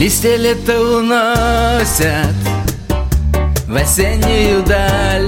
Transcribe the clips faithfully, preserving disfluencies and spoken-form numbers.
Листья лета уносят в осеннюю даль.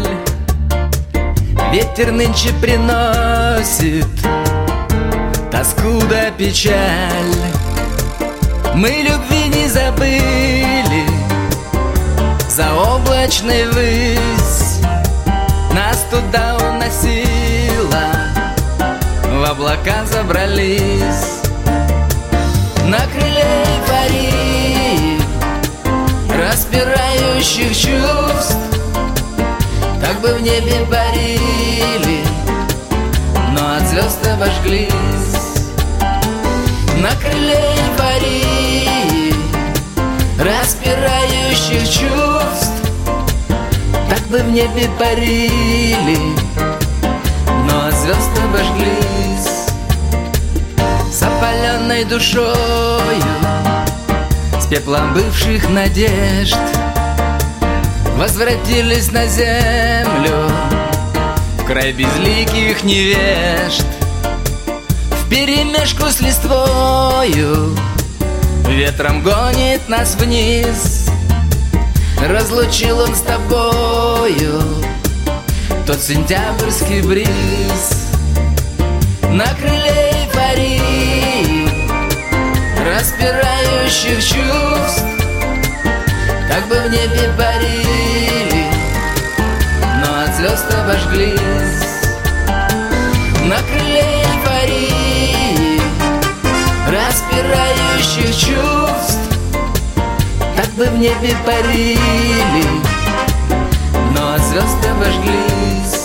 Ветер нынче приносит тоску да печаль. Мы любви не забыли за облачной высь. Нас туда уносило, в облака забрались. На крыле эйфории, распирающих чувств, так бы в небе парили, но от звезд обожглись. На крыле эйфории, распирающих чувств, так бы в небе парили, но от звезд обожглись. С опаленной душою, с пеплом бывших надежд, возвратились на землю в край безликих невежд. Вперемешку с листвою ветром гонит нас вниз. Разлучил он с тобою тот сентябрьский бриз. На крыле эйфории, распирающих чувств, так бы в небе парили, но от звезд обожглись. На крыле эйфории, распирающих чувств, так бы в небе парили, но от звезд обожглись.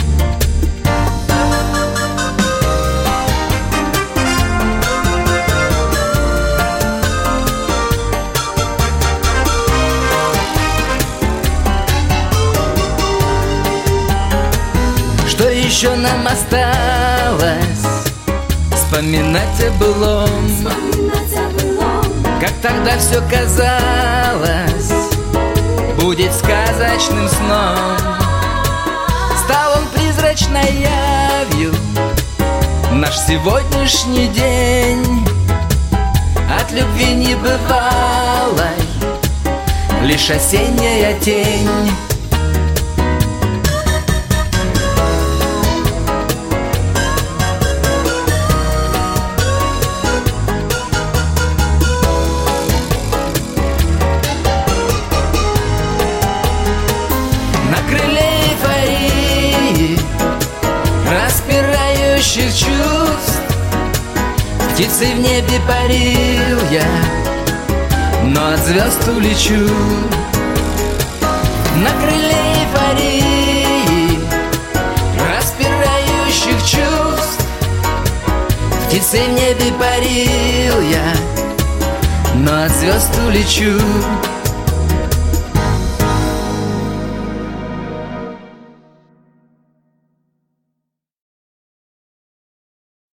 Что еще нам осталось? Вспоминать о былом, Вспоминать о былом. как тогда все казалось будет сказочным сном. Стал он призрачной явью, наш сегодняшний день. От любви небывалой лишь осенняя тень. Распирающих чувств, птицей в небе парил я, но от звезд улечу. На крыле эйфории, распирающих чувств, птицей в небе парил я, но от звезд улечу.